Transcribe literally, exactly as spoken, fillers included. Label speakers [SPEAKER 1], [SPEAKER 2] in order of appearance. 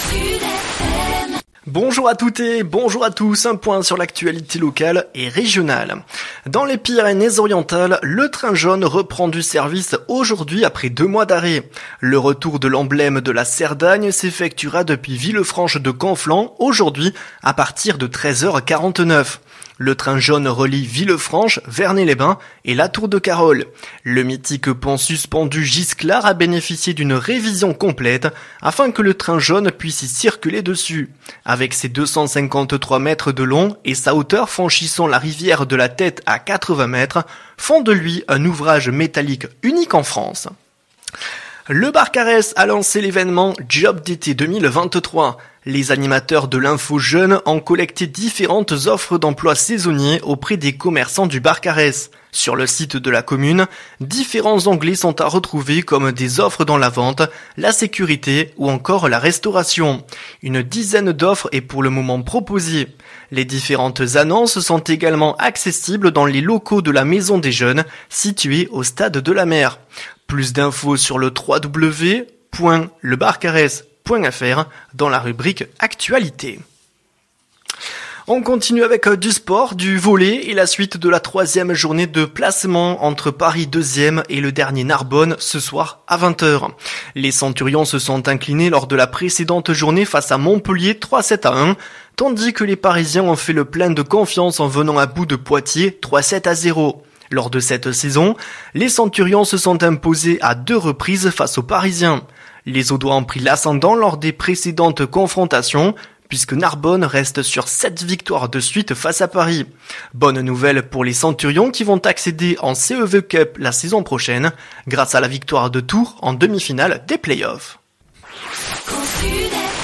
[SPEAKER 1] Bonjour à toutes et bonjour à tous, un point sur l'actualité locale et régionale. Dans les Pyrénées-Orientales, le train jaune reprend du service aujourd'hui après deux mois d'arrêt. Le retour de l'emblème de la Cerdagne s'effectuera depuis Villefranche de Conflans aujourd'hui à partir de treize heures quarante-neuf. Le train jaune relie Villefranche, Vernet-les-Bains et la Tour de Carol. Le mythique pont suspendu Gisclar a bénéficié d'une révision complète afin que le train jaune puisse y circuler dessus. Avec ses deux cent cinquante-trois mètres de long et sa hauteur franchissant la rivière de la Tête à quatre-vingts mètres, font de lui un ouvrage métallique unique en France. Le Barcarès a lancé l'événement Job d'été deux mille vingt-trois. Les animateurs de l'info jeune ont collecté différentes offres d'emploi saisonniers auprès des commerçants du Barcarès. Sur le site de la commune, différents onglets sont à retrouver comme des offres dans la vente, la sécurité ou encore la restauration. Une dizaine d'offres est pour le moment proposée. Les différentes annonces sont également accessibles dans les locaux de la Maison des Jeunes, situés au stade de la Mer. Plus d'infos sur le w w w point le barcarès point f r dans la rubrique Actualité. On continue avec du sport, du volley et la suite de la troisième journée de placement entre Paris deuxième et le dernier Narbonne ce soir à vingt heures. Les Centurions se sont inclinés lors de la précédente journée face à Montpellier trois sept à un, tandis que les Parisiens ont fait le plein de confiance en venant à bout de Poitiers trois sept à zéro. Lors de cette saison, les Centurions se sont imposés à deux reprises face aux Parisiens. Les Audois ont pris l'ascendant lors des précédentes confrontations, puisque Narbonne reste sur sept victoires de suite face à Paris. Bonne nouvelle pour les Centurions qui vont accéder en C E V Cup la saison prochaine, grâce à la victoire de Tours en demi-finale des playoffs.